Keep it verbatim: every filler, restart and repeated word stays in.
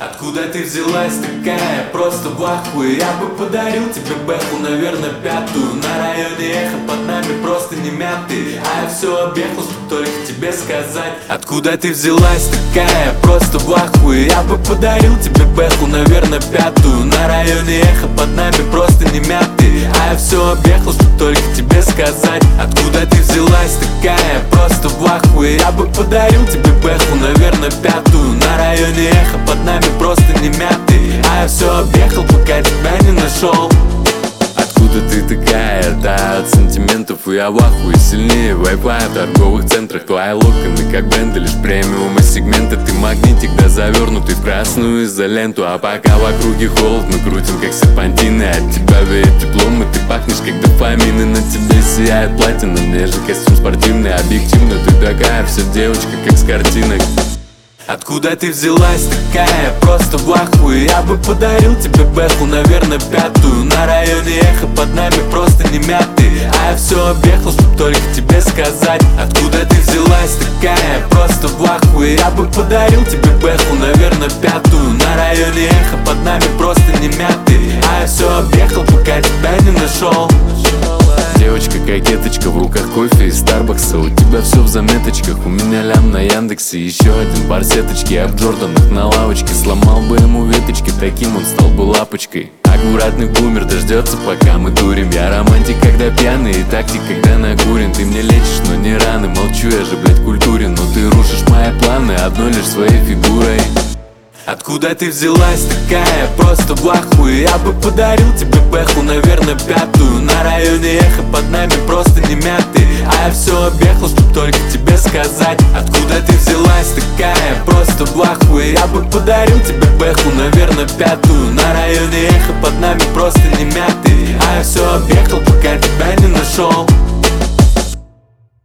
Откуда ты взялась такая, просто в ахуе? Я бы подарил тебе бэху, наверное, пятую. На районе эхо под нами просто не мятый. А я все объехал, чтобы только тебе сказать. Откуда ты взялась такая, просто в ахуе? Я бы подарил тебе бэху, наверное, пятую. На районе эхо под нами просто не мятый. А я все объехал, чтобы только тебе сказать. Откуда ты взялась такая, просто в ахуе? Я бы подарил тебе бэху, наверное, пятую. На районе эхо под нами просто не мятый. А я все объехал, пока тебя не нашел. Откуда ты такая? Да, от сантиментов и я в ахуе. Сильнее вайпа в торговых центрах. Твои локоны как бренды, лишь премиум и сегменты. Ты магнитик, да завернутый в красную изоленту. А пока в округе холод, мы крутим как серпантины. От тебя веет теплом, и ты пахнешь как дофамин. И на тебе сияет платина, нежный костюм спортивный. Объективно ты такая, вся девочка как с картинок. Откуда ты взялась такая, просто в ахуе? Я бы подарил тебе бэху, наверное, пятую. На районе эхо под нами просто не мятый. А я все объехал, чтобы только тебе сказать. Откуда ты взялась такая, просто в ахуе? Я бы подарил тебе бэху, наверное, пятую. На районе эхо под нами просто не мятый. А я все объехал, пока тебя не нашел. Девочка-кокеточка, в руках кофе из Старбакса. У тебя все в заметочках, у меня лям на Яндексе. Еще один бар сеточки, а в Джорданах на лавочке. Сломал бы ему веточки, таким он стал бы лапочкой. Аккуратный бумер дождется, пока мы дурим. Я романтик, когда пьяный, и тактик, когда накурен. Ты мне лечишь, но не раны, молчу, я же, блядь, культурен. Но ты рушишь мои планы одной лишь своей фигурой. Откуда ты взялась такая, просто в ахуе? Я бы подарил тебе бэху, наверное, пятую. На районе эхо под нами просто не мятый. А я все объехал, чтобы только тебе сказать. Откуда ты взялась такая, просто в ахуе? Я бы подарил тебе бэху, наверное, пятую. На районе эхо под нами просто не мятый. А я все объехал, пока тебя не нашел.